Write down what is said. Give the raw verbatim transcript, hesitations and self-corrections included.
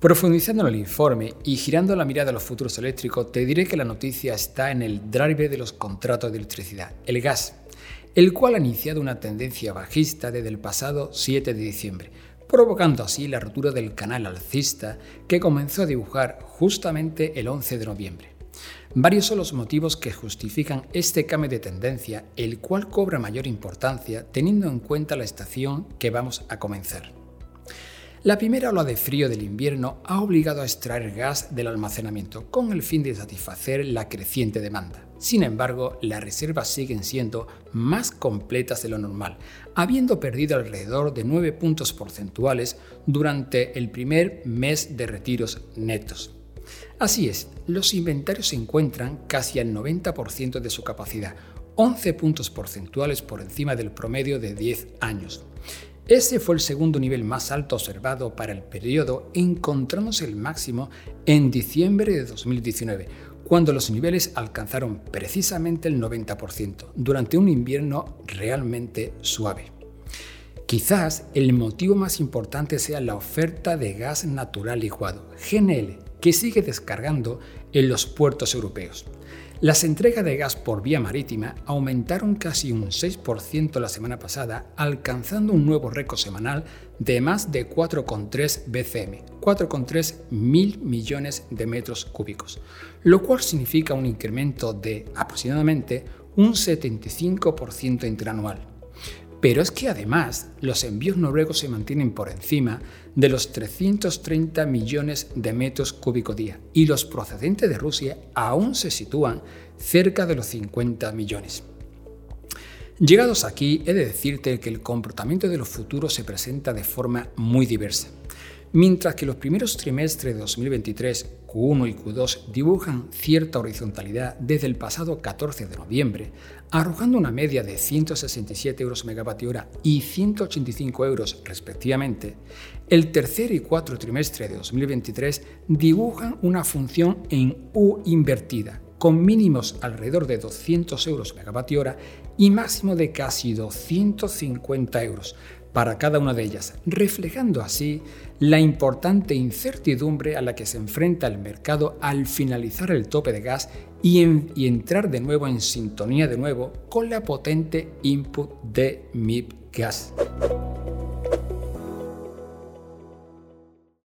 Profundizando en el informe y girando la mirada a los futuros eléctricos, te diré que la noticia está en el driver de los contratos de electricidad, el gas, el cual ha iniciado una tendencia bajista desde el pasado siete de diciembre, provocando así la rotura del canal alcista que comenzó a dibujar justamente el once de noviembre. Varios son los motivos que justifican este cambio de tendencia, el cual cobra mayor importancia teniendo en cuenta la estación que vamos a comenzar. La primera ola de frío del invierno ha obligado a extraer gas del almacenamiento con el fin de satisfacer la creciente demanda. Sin embargo, las reservas siguen siendo más completas de lo normal, habiendo perdido alrededor de nueve puntos porcentuales durante el primer mes de retiros netos. Así es, los inventarios se encuentran casi al noventa por ciento de su capacidad, once puntos porcentuales por encima del promedio de diez años. Ese fue el segundo nivel más alto observado para el periodo, encontrándose el máximo en diciembre de dos mil diecinueve, cuando los niveles alcanzaron precisamente el noventa por ciento, durante un invierno realmente suave. Quizás el motivo más importante sea la oferta de gas natural licuado, G N L, que sigue descargando en los puertos europeos. Las entregas de gas por vía marítima aumentaron casi un seis por ciento la semana pasada, alcanzando un nuevo récord semanal de más de cuatro coma tres B C M, cuatro coma tres mil millones de metros cúbicos, lo cual significa un incremento de aproximadamente un setenta y cinco por ciento interanual. Pero es que además los envíos noruegos se mantienen por encima de los trescientos treinta millones de metros cúbicos día y los procedentes de Rusia aún se sitúan cerca de los cincuenta millones. Llegados aquí, he de decirte que el comportamiento de los futuros se presenta de forma muy diversa. Mientras que los primeros trimestres de dos mil veintitrés, Q uno y Q dos, dibujan cierta horizontalidad desde el pasado catorce de noviembre, arrojando una media de ciento sesenta y siete euros megavatio hora y ciento ochenta y cinco euros respectivamente, el tercer y cuarto trimestre de dos mil veintitrés dibujan una función en U invertida, con mínimos alrededor de doscientos euros megavatio hora y máximo de casi doscientos cincuenta euros, para cada una de ellas, reflejando así la importante incertidumbre a la que se enfrenta el mercado al finalizar el tope de gas y, en, y entrar de nuevo en sintonía de nuevo con la potente input de M I B Gas.